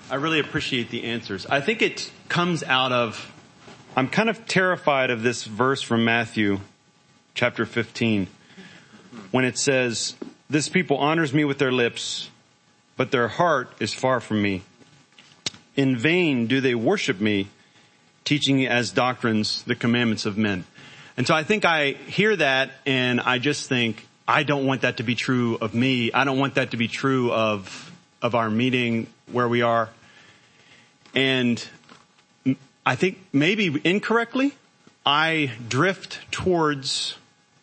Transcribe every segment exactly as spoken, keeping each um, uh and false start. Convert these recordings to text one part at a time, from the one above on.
I really appreciate the answers. I think it comes out of, I'm kind of terrified of this verse from Matthew chapter fifteen, when it says, this people honors me with their lips, but their heart is far from me. In vain do they worship me, teaching as doctrines the commandments of men. And so I think I hear that and I just think, I don't want that to be true of me. I don't want that to be true of, of our meeting where we are. And I think maybe incorrectly, I drift towards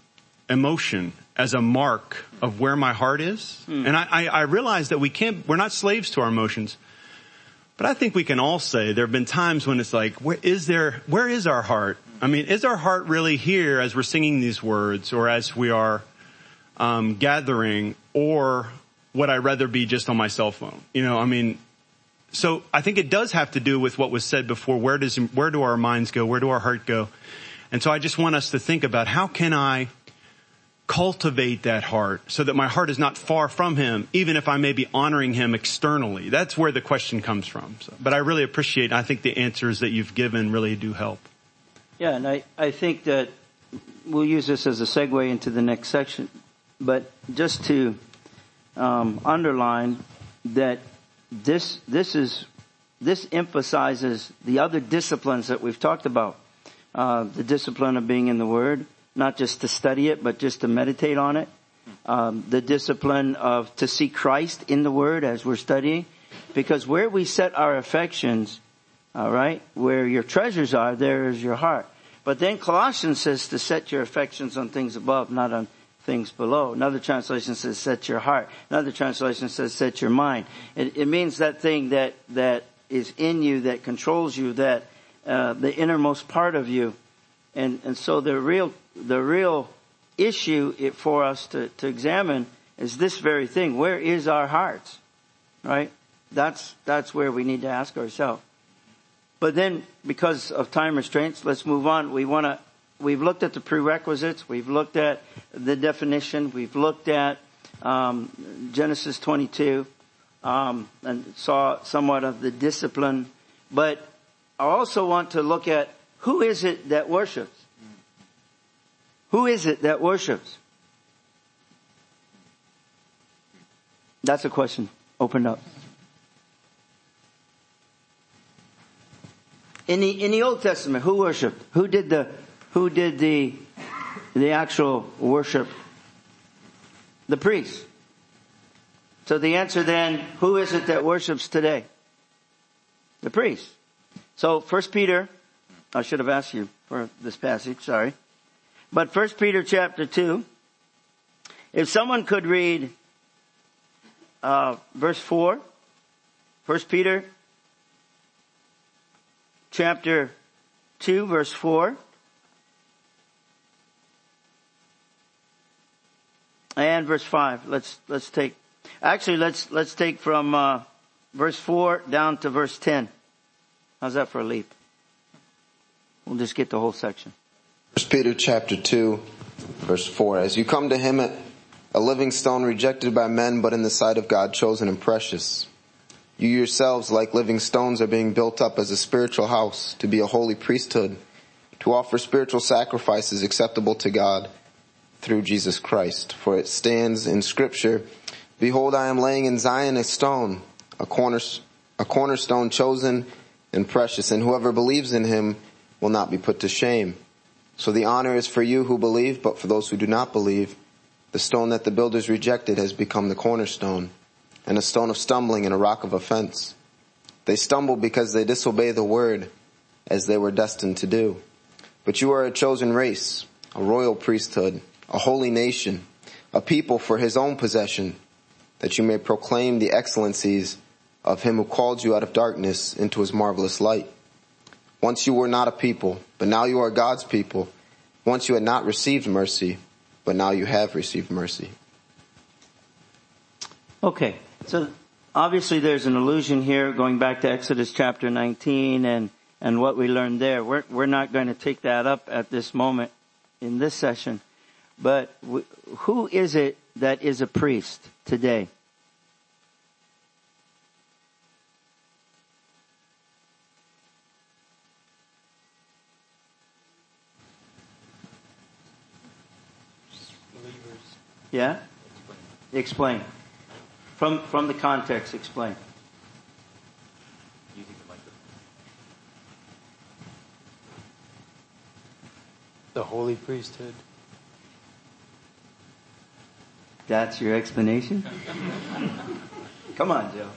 emotion as a mark of where my heart is. Mm. And I, I, I realize that we can't, we're not slaves to our emotions. But I think we can all say there have been times when it's like, where is there, where is our heart? I mean, is our heart really here as we're singing these words or as we are um, gathering, or would I rather be just on my cell phone? You know, I mean, so I think it does have to do with what was said before. Where does, where do our minds go? Where do our heart go? And so I just want us to think about, how can I cultivate that heart so that my heart is not far from him, even if I may be honoring him externally? That's where the question comes from. So, but I really appreciate, I think the answers that you've given really do help. Yeah, and I, I think that we'll use this as a segue into the next section. But just to um, underline that this this is this emphasizes the other disciplines that we've talked about. Uh, the discipline of being in the Word, not just to study it, but just to meditate on it. Um, the discipline of to see Christ in the Word as we're studying. Because where we set our affections, all right, where your treasures are, there is your heart. But then Colossians says to set your affections on things above, not on things below. Another translation says set your heart. Another translation says set your mind. It, it means that thing that, that is in you, that controls you, that uh, the innermost part of you. And, and so the real, the real issue it, for us to, to examine is this very thing. Where is our hearts? Right? That's, that's where we need to ask ourselves. But then, because of time restraints, let's move on. We want to, we've looked at the prerequisites. We've looked at the definition. We've looked at, um, Genesis twenty-two, um, and saw somewhat of the discipline. But I also want to look at, who is it that worships? Who is it that worships? That's a question opened up. In the, in the Old Testament, who worshipped? Who did the, who did the, the actual worship? The priests. So the answer then, who is it that worships today? The priests. So First Peter, I should have asked you for this passage, sorry. But First Peter chapter two, if someone could read uh verse four, First Peter chapter two, verse four. And verse five. Let's let's take actually let's let's take from uh verse four down to verse ten. How's that for a leap? We'll just get the whole section. First Peter chapter two, verse four. As you come to him, a living stone rejected by men, but in the sight of God chosen and precious. You yourselves, like living stones, are being built up as a spiritual house, to be a holy priesthood, to offer spiritual sacrifices acceptable to God through Jesus Christ. For it stands in Scripture, behold, I am laying in Zion a stone, a corner, a cornerstone chosen and precious, and whoever believes in him will not be put to shame. So the honor is for you who believe, but for those who do not believe, the stone that the builders rejected has become the cornerstone, and a stone of stumbling and a rock of offense. They stumble because they disobey the word, as they were destined to do. But you are a chosen race, a royal priesthood, a holy nation, a people for his own possession, that you may proclaim the excellencies of him who called you out of darkness into his marvelous light. Once you were not a people, but now you are God's people. Once you had not received mercy, but now you have received mercy. Okay, so obviously there's an allusion here going back to Exodus chapter nineteen and, and what we learned there. We're, we're not going to take that up at this moment in this session. But w- who is it that is a priest today? Yeah? Explain. From, from the context, explain. Using the microphone. The holy priesthood. That's your explanation? Come on, Joe.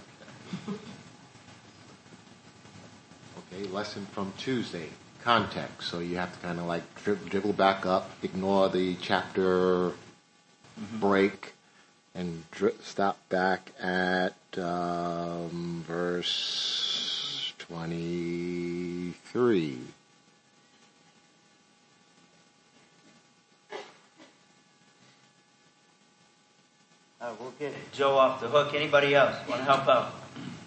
Okay, lesson from Tuesday. Context. So you have to kind of like dribble, dribble back up, ignore the chapter mm-hmm. break, and dri- stop back at um, verse twenty-three. Uh, we'll get Joe off the hook. Anybody else want to help out?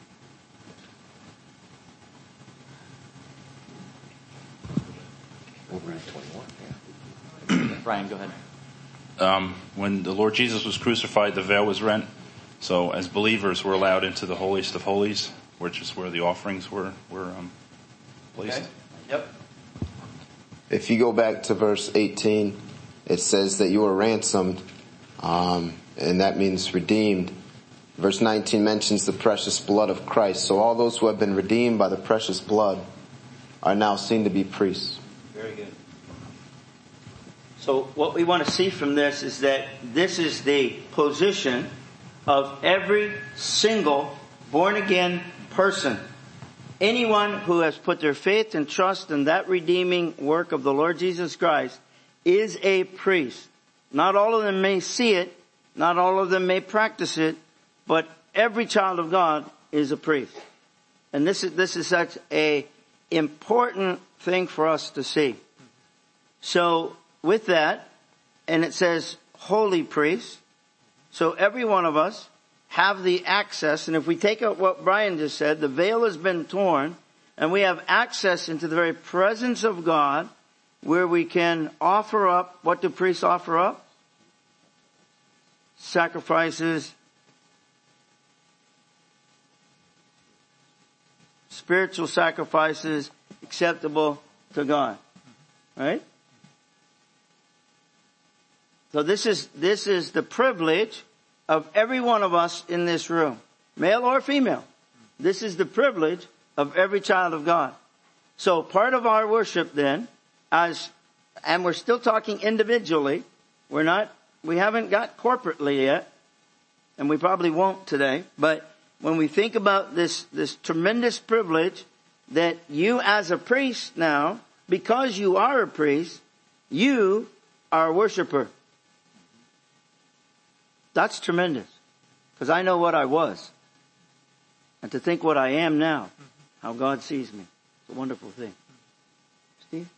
Over at twenty-one, yeah. Brian, go ahead. Um, when the Lord Jesus was crucified, the veil was rent. So as believers, we're allowed into the holiest of holies, which is where the offerings were, were um, placed. Okay. Yep. If you go back to verse eighteen, it says that you were ransomed, um, and that means redeemed. Verse nineteen mentions the precious blood of Christ. So all those who have been redeemed by the precious blood are now seen to be priests. Very good. So what we want to see from this is that this is the position of every single born-again person. Anyone who has put their faith and trust in that redeeming work of the Lord Jesus Christ is a priest. Not all of them may see it, not all of them may practice it, but every child of God is a priest. And this is, this is such a important thing for us to see. So with that, and it says holy priest, so every one of us have the access, and if we take out what Brian just said, the veil has been torn, and we have access into the very presence of God, where we can offer up, what do priests offer up? Sacrifices, spiritual sacrifices acceptable to God. Right? So this is, this is the privilege of every one of us in this room, male or female. This is the privilege of every child of God. So part of our worship then, as, and we're still talking individually, we're not, we haven't got corporately yet, and we probably won't today, but when we think about this, this tremendous privilege that you as a priest now, because you are a priest, you are a worshiper. That's tremendous. Because I know what I was. And to think what I am now, how God sees me. It's a wonderful thing. Steve?